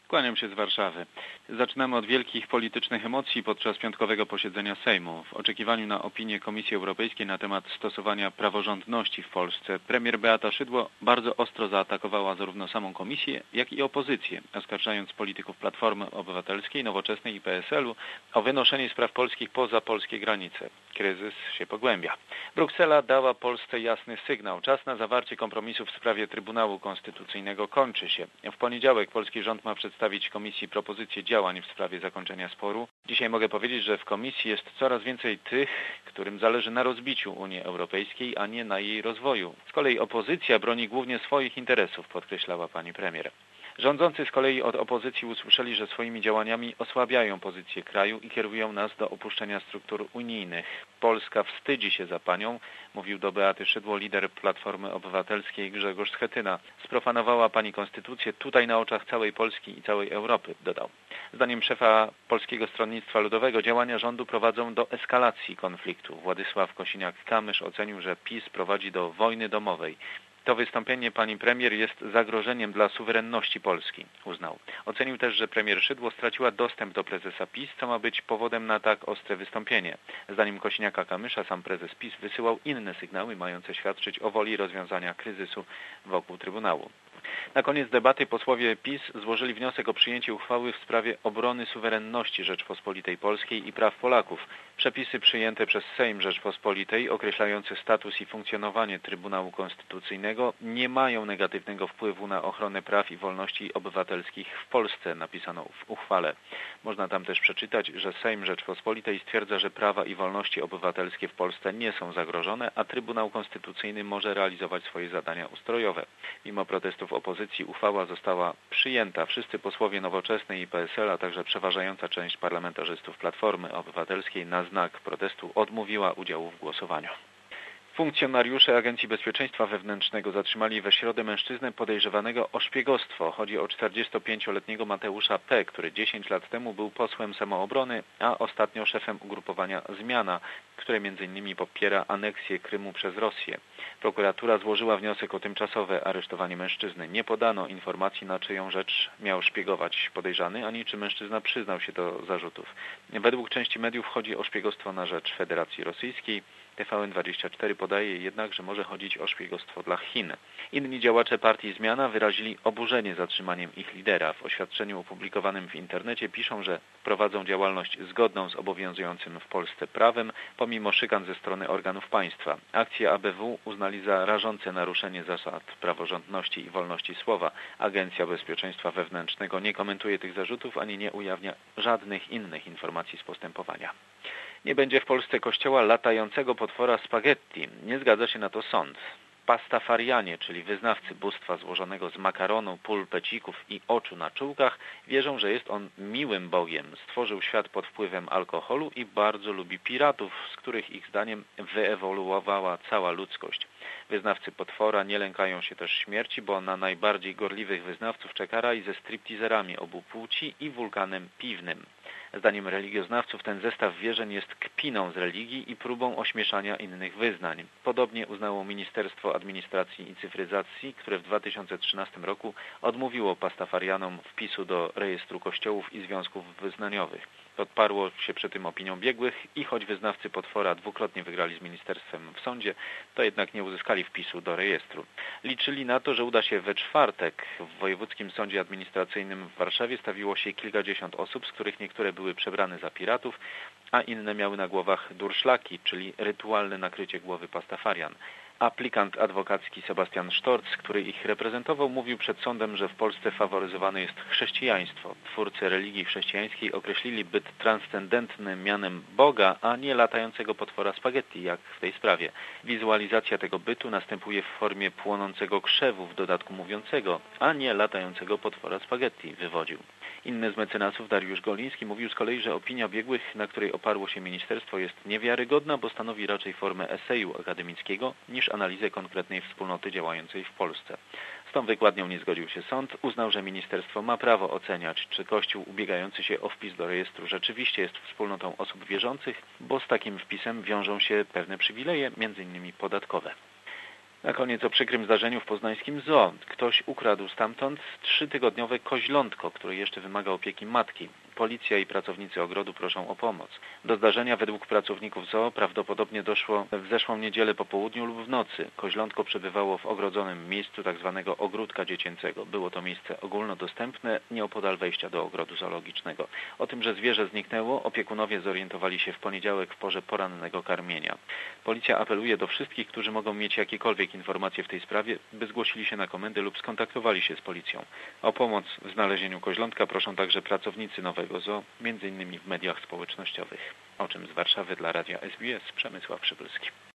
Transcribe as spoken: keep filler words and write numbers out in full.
Kłaniam się z Warszawy. Zaczynamy od wielkich politycznych emocji podczas piątkowego posiedzenia Sejmu. W oczekiwaniu na opinię Komisji Europejskiej na temat stosowania praworządności w Polsce premier Beata Szydło bardzo ostro zaatakowała zarówno samą Komisję, jak i opozycję, oskarżając polityków Platformy Obywatelskiej, Nowoczesnej i P S L-u o wynoszenie spraw polskich poza polskie granice. Kryzys się pogłębia. Bruksela dała Polsce jasny sygnał. Czas na zawarcie kompromisu w sprawie Trybunału Konstytucyjnego kończy się. W poniedziałek polski rząd ma przedstawić Komisji propozycję działań w sprawie zakończenia sporu. Dzisiaj mogę powiedzieć, że w Komisji jest coraz więcej tych, którym zależy na rozbiciu Unii Europejskiej, a nie na jej rozwoju. Z kolei opozycja broni głównie swoich interesów, podkreślała pani premier. Rządzący z kolei od opozycji usłyszeli, że swoimi działaniami osłabiają pozycję kraju i kierują nas do opuszczenia struktur unijnych. Polska wstydzi się za panią, mówił do Beaty Szydło lider Platformy Obywatelskiej Grzegorz Schetyna. Sprofanowała pani konstytucję tutaj na oczach całej Polski i całej Europy, dodał. Zdaniem szefa Polskiego Stronnictwa Ludowego działania rządu prowadzą do eskalacji konfliktu. Władysław Kosiniak-Kamysz ocenił, że PiS prowadzi do wojny domowej. To wystąpienie pani premier jest zagrożeniem dla suwerenności Polski, uznał. Ocenił też, że premier Szydło straciła dostęp do prezesa PiS, co ma być powodem na tak ostre wystąpienie. Zdaniem Kosiniaka-Kamysza sam prezes PiS wysyłał inne sygnały mające świadczyć o woli rozwiązania kryzysu wokół Trybunału. Na koniec debaty posłowie PiS złożyli wniosek o przyjęcie uchwały w sprawie obrony suwerenności Rzeczpospolitej Polskiej i praw Polaków. Przepisy przyjęte przez Sejm Rzeczpospolitej określające status i funkcjonowanie Trybunału Konstytucyjnego nie mają negatywnego wpływu na ochronę praw i wolności obywatelskich w Polsce, napisano w uchwale. Można tam też przeczytać, że Sejm Rzeczpospolitej stwierdza, że prawa i wolności obywatelskie w Polsce nie są zagrożone, a Trybunał Konstytucyjny może realizować swoje zadania ustrojowe. Mimo protestów opozycji uchwała została przyjęta. Wszyscy posłowie Nowoczesnej i P S L, a także przeważająca część parlamentarzystów Platformy Obywatelskiej na znak protestu odmówiła udziału w głosowaniu. Funkcjonariusze Agencji Bezpieczeństwa Wewnętrznego zatrzymali we środę mężczyznę podejrzewanego o szpiegostwo. Chodzi o czterdziestopięcioletniego Mateusza P., który dziesięć lat temu był posłem samoobrony, a ostatnio szefem ugrupowania Zmiana, które między innymi popiera aneksję Krymu przez Rosję. Prokuratura złożyła wniosek o tymczasowe aresztowanie mężczyzny. Nie podano informacji, na czyją rzecz miał szpiegować podejrzany, ani czy mężczyzna przyznał się do zarzutów. Według części mediów chodzi o szpiegostwo na rzecz Federacji Rosyjskiej. T V N dwadzieścia cztery podaje jednak, że może chodzić o szpiegostwo dla Chin. Inni działacze partii Zmiana wyrazili oburzenie zatrzymaniem ich lidera. W oświadczeniu opublikowanym w internecie piszą, że prowadzą działalność zgodną z obowiązującym w Polsce prawem, pomimo szykan ze strony organów państwa. Akcję A B W uznali za rażące naruszenie zasad praworządności i wolności słowa. Agencja Bezpieczeństwa Wewnętrznego nie komentuje tych zarzutów ani nie ujawnia żadnych innych informacji z postępowania. Nie będzie w Polsce kościoła latającego potwora spaghetti. Nie zgadza się na to sąd. Pastafarianie, czyli wyznawcy bóstwa złożonego z makaronu, pulpecików i oczu na czułkach, wierzą, że jest on miłym Bogiem. Stworzył świat pod wpływem alkoholu i bardzo lubi piratów, z których ich zdaniem wyewoluowała cała ludzkość. Wyznawcy potwora nie lękają się też śmierci, bo na najbardziej gorliwych wyznawców czeka raj ze stripteaserami obu płci i wulkanem piwnym. Zdaniem religioznawców ten zestaw wierzeń jest kpiną z religii i próbą ośmieszania innych wyznań. Podobnie uznało Ministerstwo Administracji i Cyfryzacji, które w dwa tysiące trzynastym roku odmówiło pastafarianom wpisu do rejestru kościołów i związków wyznaniowych. Podparło się przy tym opinią biegłych i choć wyznawcy potwora dwukrotnie wygrali z ministerstwem w sądzie, to jednak nie uzyskali wpisu do rejestru. Liczyli na to, że uda się we czwartek. W Wojewódzkim Sądzie Administracyjnym w Warszawie stawiło się kilkadziesiąt osób, z których niektóre były przebrane za piratów, a inne miały na głowach durszlaki, czyli rytualne nakrycie głowy pastafarian. Aplikant adwokacki Sebastian Sztorc, który ich reprezentował, mówił przed sądem, że w Polsce faworyzowane jest chrześcijaństwo. Twórcy religii chrześcijańskiej określili byt transcendentny mianem Boga, a nie latającego potwora spaghetti, jak w tej sprawie. Wizualizacja tego bytu następuje w formie płonącego krzewu, w dodatku mówiącego, a nie latającego potwora spaghetti, wywodził. Inny z mecenasów, Dariusz Goliński, mówił z kolei, że opinia biegłych, na której oparło się ministerstwo, jest niewiarygodna, bo stanowi raczej formę eseju akademickiego niż analizę konkretnej wspólnoty działającej w Polsce. Z tą wykładnią nie zgodził się sąd. Uznał, że ministerstwo ma prawo oceniać, czy Kościół ubiegający się o wpis do rejestru rzeczywiście jest wspólnotą osób wierzących, bo z takim wpisem wiążą się pewne przywileje, między innymi podatkowe. Na koniec o przykrym zdarzeniu w poznańskim zoo. Ktoś ukradł stamtąd trzytygodniowe koźlątko, które jeszcze wymaga opieki matki. Policja i pracownicy ogrodu proszą o pomoc. Do zdarzenia według pracowników zoo prawdopodobnie doszło w zeszłą niedzielę po południu lub w nocy. Koźlątko przebywało w ogrodzonym miejscu tzw. ogródka dziecięcego. Było to miejsce ogólnodostępne, nieopodal wejścia do ogrodu zoologicznego. O tym, że zwierzę zniknęło, opiekunowie zorientowali się w poniedziałek w porze porannego karmienia. Policja apeluje do wszystkich, którzy mogą mieć jakiekolwiek informacje w tej sprawie, by zgłosili się na komendę lub skontaktowali się z policją. O pomoc w znalezieniu koźlątka proszą także pracownicy Nowego Zoo, między innymi w mediach społecznościowych. O czym z Warszawy dla Radia S B S Przemysław Przybylski.